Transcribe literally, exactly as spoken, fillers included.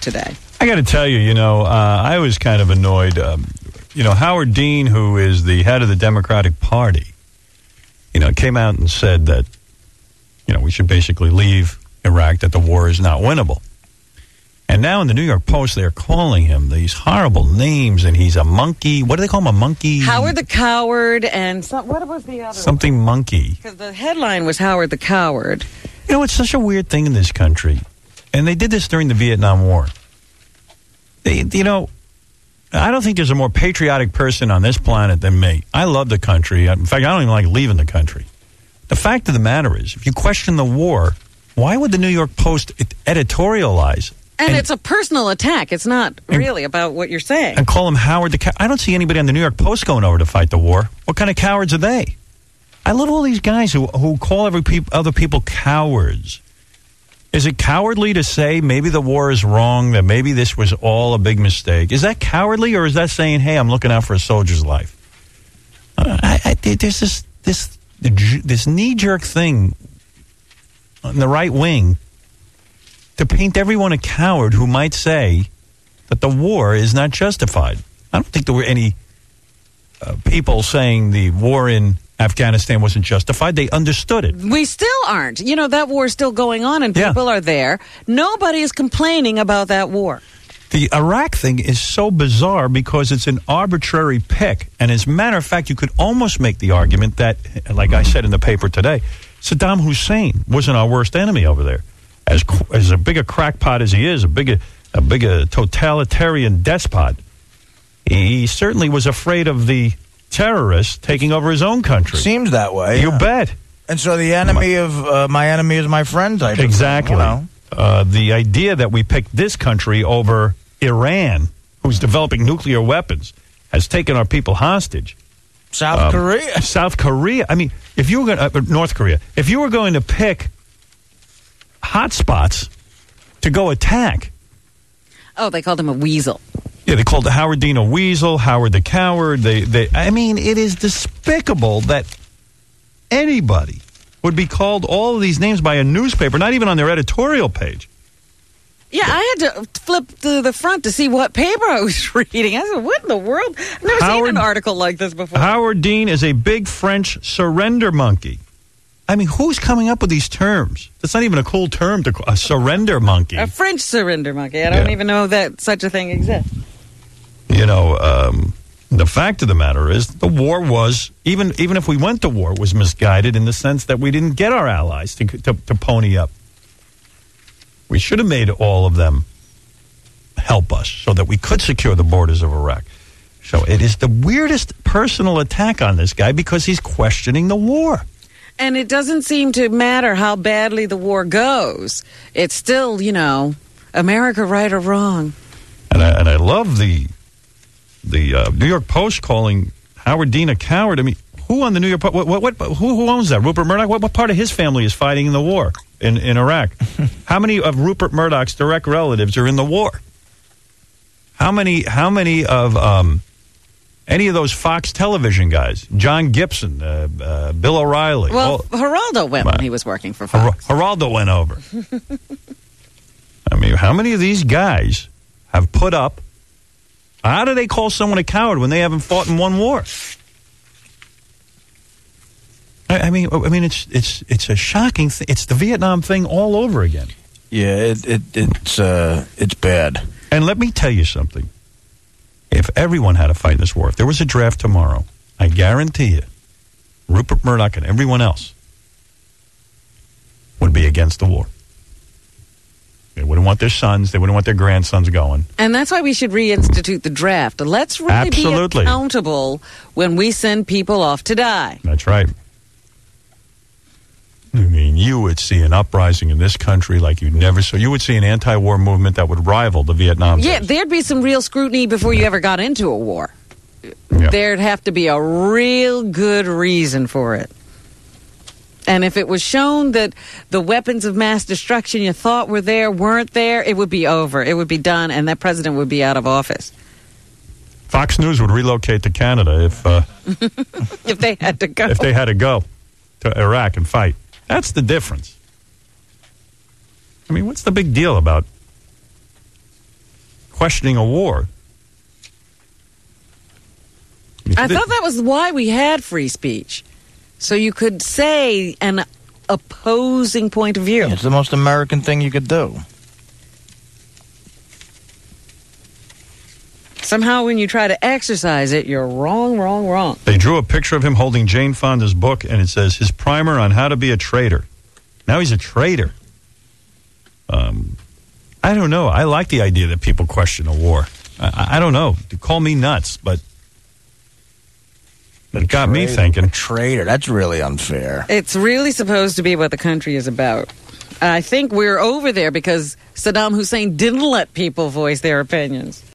today. I got to tell you, you know, uh, I was kind of annoyed. Um, you know, Howard Dean, who is the head of the Democratic Party, you know, came out and said that, you know, we should basically leave Iraq, that the war is not winnable. And now in the New York Post, they're calling him these horrible names, and he's a monkey. What do they call him? A monkey? Howard the Coward, and some, what was the other Something one? monkey. Because the headline was Howard the Coward. You know, it's such a weird thing in this country. And they did this during the Vietnam War. They, you know, I don't think there's a more patriotic person on this planet than me. I love the country. In fact, I don't even like leaving the country. The fact of the matter is, if you question the war, why would the New York Post editorialize? And, and it's a personal attack. It's not and, really about what you're saying. And call him Howard the Coward. I don't see anybody on the New York Post going over to fight the war. What kind of cowards are they? I love all these guys who who call every peop, other people cowards. Is it cowardly to say maybe the war is wrong, that maybe this was all a big mistake? Is that cowardly, or is that saying, hey, I'm looking out for a soldier's life? Uh, I, I, there's this, this, this knee-jerk thing on the right wing to paint everyone a coward who might say that the war is not justified. I don't think there were any uh, people saying the war in Afghanistan wasn't justified. They understood it. We still aren't. You know, that war is still going on, and people yeah. are there. Nobody is complaining about that war. The Iraq thing is so bizarre because it's an arbitrary pick. And as a matter of fact, you could almost make the argument that, like I said in the paper today, Saddam Hussein wasn't our worst enemy over there. As as a big a crackpot as he is, a big a, a big a totalitarian despot, he certainly was afraid of the terrorists taking over his own country. Seems that way. You yeah. bet. And so the enemy of uh, my enemy is my friend type. Exactly. Of thing, you know? uh, the idea that we picked this country over Iran, who's developing nuclear weapons, has taken our people hostage. South um, Korea. South Korea. I mean, if you were going to uh, North Korea, if you were going to pick hot spots to go attack. Oh, they called him a weasel. Yeah, they called Howard Dean a weasel, Howard the Coward. They, they. I mean, it is despicable that anybody would be called all of these names by a newspaper, not even on their editorial page. Yeah, I had to flip to the front to see what paper I was reading. I said, what in the world? I've never Howard, seen an article like this before. Howard Dean is a big French surrender monkey. I mean, who's coming up with these terms? That's not even a cool term to call a surrender monkey. A French surrender monkey. I don't yeah. even know that such a thing exists. You know, um, the fact of the matter is the war was, even even if we went to war, was misguided in the sense that we didn't get our allies to, to, to pony up. We should have made all of them help us so that we could secure the borders of Iraq. So it is the weirdest personal attack on this guy because he's questioning the war. And it doesn't seem to matter how badly the war goes. It's still, you know, America right or wrong. And I, and I love the the uh, New York Post calling Howard Dean a coward. I mean, who on the New York Post, what, what, what, who, who owns that? Rupert Murdoch? What, what part of his family is fighting in the war in, in Iraq? How many of Rupert Murdoch's direct relatives are in the war? How many, how many of... Um, Any of those Fox television guys, John Gibson, uh, uh, Bill O'Reilly. Well, all, Geraldo went when he was working for Fox. Geraldo went over. I mean, how many of these guys have put up? How do they call someone a coward when they haven't fought in one war? I, I mean, I mean, it's it's it's a shocking thing. It's the Vietnam thing all over again. Yeah, it, it it's uh, it's bad. And let me tell you something. If everyone had to fight in this war, if there was a draft tomorrow, I guarantee you, Rupert Murdoch and everyone else would be against the war. They wouldn't want their sons, they wouldn't want their grandsons going. And that's why we should reinstitute the draft. Let's really Absolutely. be accountable when we send people off to die. That's right. I mean, you would see an uprising in this country like you'd never saw. You would see an anti-war movement that would rival the Vietnam Yeah, days. there'd be some real scrutiny before you ever got into a war. Yeah. There'd have to be a real good reason for it. And if it was shown that the weapons of mass destruction you thought were there weren't there, it would be over. It would be done, and that president would be out of office. Fox News would relocate to Canada if uh, if they had to go. if they had to go to Iraq and fight. That's the difference. I mean, what's the big deal about questioning a war. I thought that was why we had free speech. So you could say an opposing point of view. It's the most American thing you could do. Somehow when you try to exercise it, you're wrong, wrong, wrong. They drew a picture of him holding Jane Fonda's book, and it says, his primer on how to be a traitor. Now he's a traitor. Um, I don't know. I like the idea that people question a war. I, I don't know. Call me nuts, but it got me thinking. A traitor. That's really unfair. It's really supposed to be what the country is about. I think we're over there because Saddam Hussein didn't let people voice their opinions.